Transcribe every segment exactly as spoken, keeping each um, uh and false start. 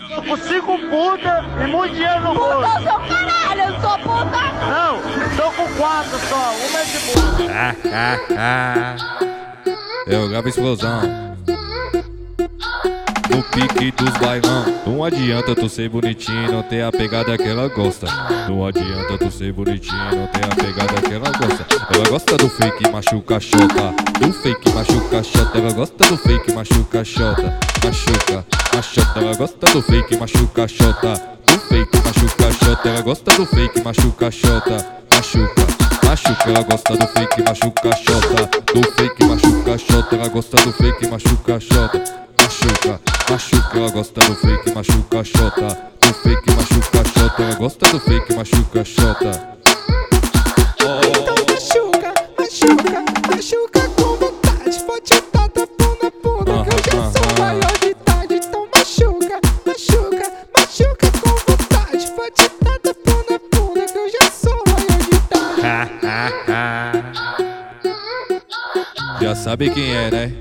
Tô com cinco putas e muito dinheiro no bolso. Puta, seu caralho, eu sou puta. Não, tô com quatro só, uma é de boa. Ah, ah, ah. Eu gravo explosão no pique dos bailão. Não adianta tu ser bonitinho, não ter a pegada que ela gosta. Não adianta tu ser bonitinho, não ter a pegada que ela gosta. Ela gosta do fake, machuca a xota. Do fake, machuca a xota. Ela gosta do fake, machuca a xota. Machuca a xota. Ela gosta do fake, machuca a xota. Do fake, machuca a xota. Ela gosta do fake, machuca a xota. Machuca, machuca. Ela gosta do fake, machuca a xota. Do fake, machuca a xota. Ela gosta do fake, machuca a xota. Machuca, machuca, ela gosta do fake, machuca a xota. Do fake, machuca a xota. Ela gosta do fake, machuca a xota. Então machuca, machuca, machuca com vontade. Pode dar tapão na bunda, que eu já sou maior de idade. Então machuca, machuca, machuca com vontade. Pode dar tapão na bunda, que eu já sou maior de idade. Já sabe quem é, né?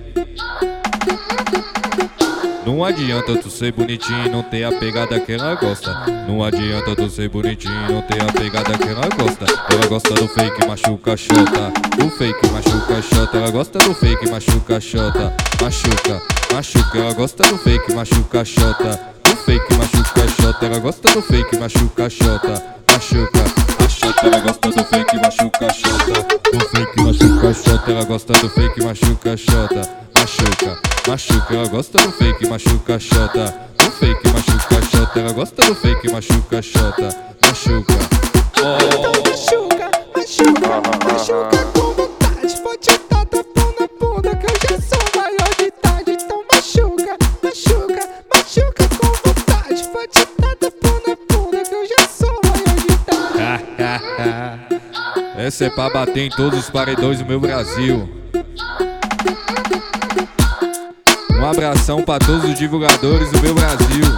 Não adianta tu ser bonitinho e não ter a pegada que ela gosta. Não adianta tu ser bonitinho e não ter a pegada que ela gosta. Ela gosta do fake, machuca a xota. Do fake, machuca a xota. Ela gosta do fake, machuca a xota. Machuca, machuca. Ela gosta do fake, machuca a xota. Do fake, machuca a xota. Ela gosta do fake, machuca a xota. Machuca a xota. Ela gosta do fake, machuca a xota. Do fake, machuca a xota. Ela gosta do fake, machuca a xota. Machuca, machuca, ela gosta do fake, machuca a xota. Do fake, machuca a xota. Ela gosta do fake, machuca a xota. Machuca. Então machuca, machuca, machuca com vontade. Pode dar tapão na bunda, que eu já sou maior de idade. Então machuca, machuca, machuca com vontade. Pode dar tapão na bunda, que eu já sou maior de idade. Essa é pra bater em todos os paredões do meu Brasil. Um abração pra todos os divulgadores do meu Brasil.